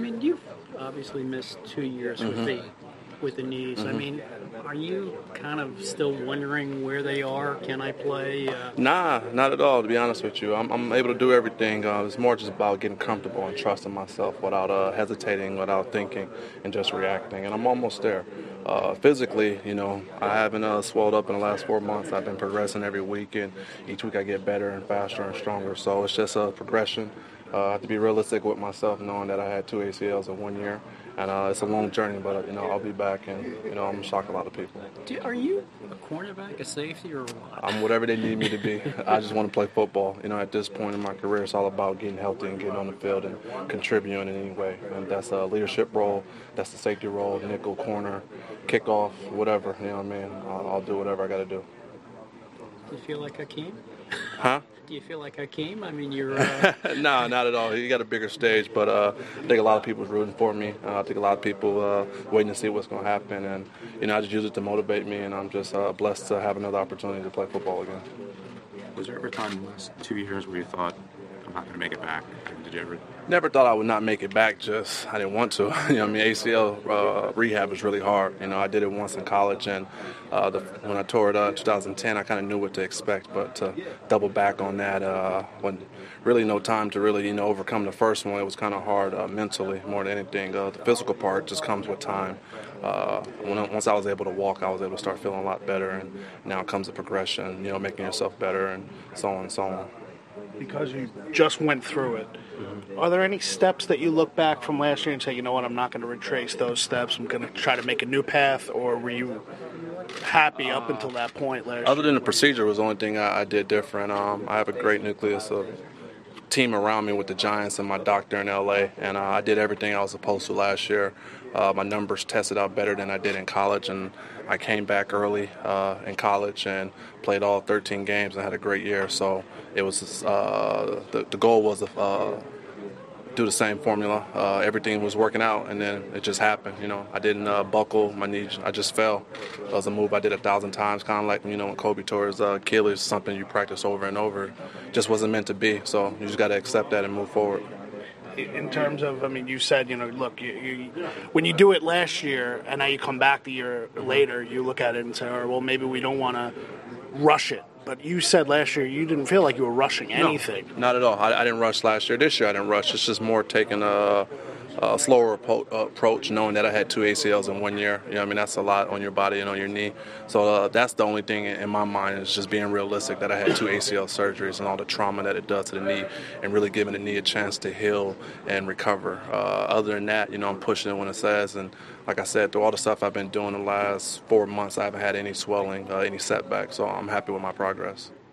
mean, you've obviously missed 2 years with the knees. I mean, are you kind of still wondering where they are? Can I play? Nah, not at all, to be honest with you. I'm able to do everything. It's more just about getting comfortable and trusting myself without hesitating, without thinking, and just reacting. And I'm almost there. Physically, I haven't swelled up in the last 4 months. I've been progressing every week, and each week I get better and faster and stronger. So it's just a progression. I have to be realistic with myself, knowing that I had 2 ACLs in 1 year. And it's a long journey, but I'll be back, and I'm gonna shock a lot of people. Are you a cornerback, a safety, or what? I'm whatever they need me to be. I just want to play football. At this point in my career, it's all about getting healthy and getting on the field and contributing in any way. And that's a leadership role. That's the safety role, nickel, corner, kickoff, whatever. You know what I mean? I'll do whatever I got to do. Do you feel like Hakeem? Huh? Do you feel like Hakeem? I mean, you're... No, not at all. He got a bigger stage, but I think a lot of people's rooting for me. I think a lot of people waiting to see what's going to happen, and I just use it to motivate me, and I'm just blessed to have another opportunity to play football again. Was there ever a time in the last 2 years where you thought, I'm not going to make it back? Did you ever? Never thought I would not make it back, just I didn't want to. ACL rehab is really hard. I did it once in college, and when I tore it in 2010, I kind of knew what to expect, but to double back on that, when really no time to really, overcome the first one, it was kind of hard mentally more than anything. The physical part just comes with time. Once I was able to walk, I was able to start feeling a lot better, and now comes the progression, making yourself better, and so on and so on. Because you just went through it, are there any steps that you look back from last year and say, you know what, I'm not going to retrace those steps, I'm going to try to make a new path, or were you happy up until that point last year? Other than the procedure was the only thing I did different. I have a great nucleus of team around me with the Giants and my doctor in LA, and I did everything I was supposed to last year. My numbers tested out better than I did in college, and I came back early in college and played all 13 games and had a great year. So it was the goal was to do the same formula. Everything was working out, and then it just happened. I didn't buckle my knee. I just fell. It was a move I did 1,000 times, kind of like when Kobe tore his Achilles, something you practice over and over. Just wasn't meant to be. So you just got to accept that and move forward. In terms of, you said, look, you when you do it last year and now you come back the year later, you look at it and say, well, maybe we don't want to rush it. But you said last year you didn't feel like you were rushing anything. No, not at all. I didn't rush last year. This year I didn't rush. It's just more taking a slower approach, knowing that I had 2 ACLs in 1 year. That's a lot on your body and on your knee. So that's the only thing in my mind is just being realistic that I had 2 ACL surgeries and all the trauma that it does to the knee, and really giving the knee a chance to heal and recover. Other than that, I'm pushing it when it says. And like I said, through all the stuff I've been doing the last 4 months, I haven't had any swelling, any setbacks. So I'm happy with my progress.